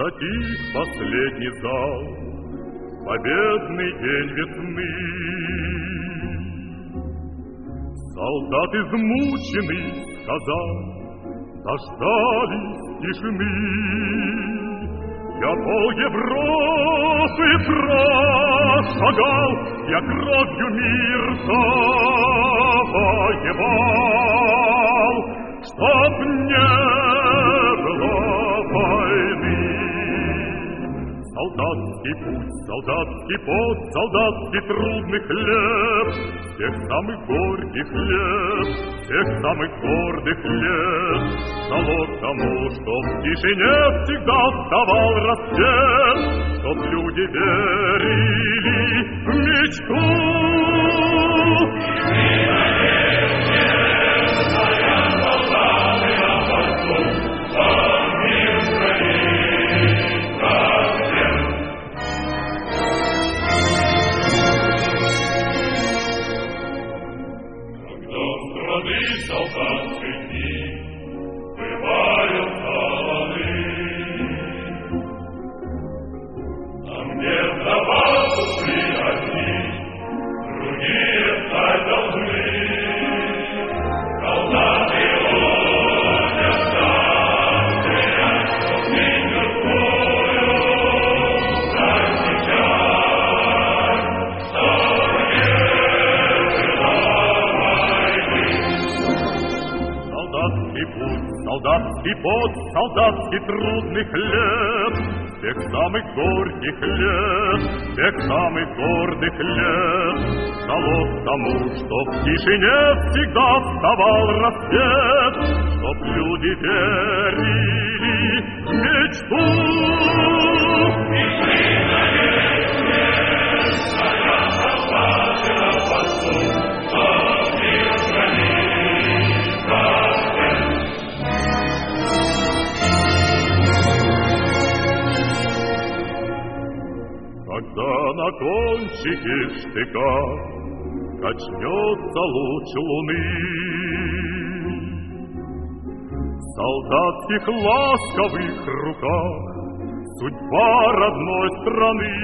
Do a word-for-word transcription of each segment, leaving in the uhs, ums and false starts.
Затих последний зал, победный день весны. Солдат измученный сказал: дождались тишины. Я пол Европы прошагал, я кровью мир завоевал, чтоб не было войны. Солдатский путь, солдатский пот, солдатский трудный хлеб, тех самых горьких лет, тех самых гордых лет, залог тому, чтоб в тишине всегда вставал рассвет, чтоб люди верили в мечту. Солдатских дни бывают холоды, нам не сдаваться шли одни, другие стать должны. Солдаты ловят нас, стрелять, чтоб не мертвую, так сейчас, что не было войны. Солдатский путь, солдатский пот, солдатский трудный хлеб, тех самых горьких лет, тех самых гордых лет, залог тому, чтоб в тишине всегда вставал рассвет, чтоб люди верили в мечту. Когда на кончике штыка качнется луч луны, в солдатских ласковых руках судьба родной страны.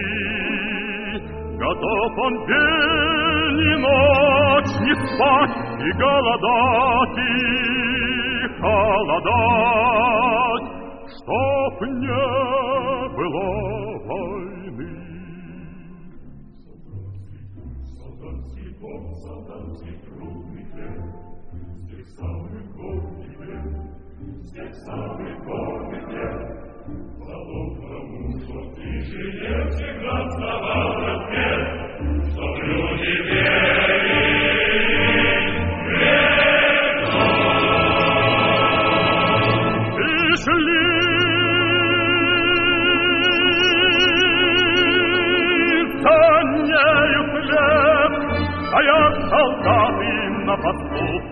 Готов он день и ночь не спать и голодать, и холодать, чтоб не было войны. Солдатский пот, солдатский трудный хлеб, с тех самых горьких лет, с тех самых горьких лет, залог тому, что в тишине всегда вставал рассвет, чтоб люди верили в мечту. И шли за нею вслед, стоят солдаты на посту.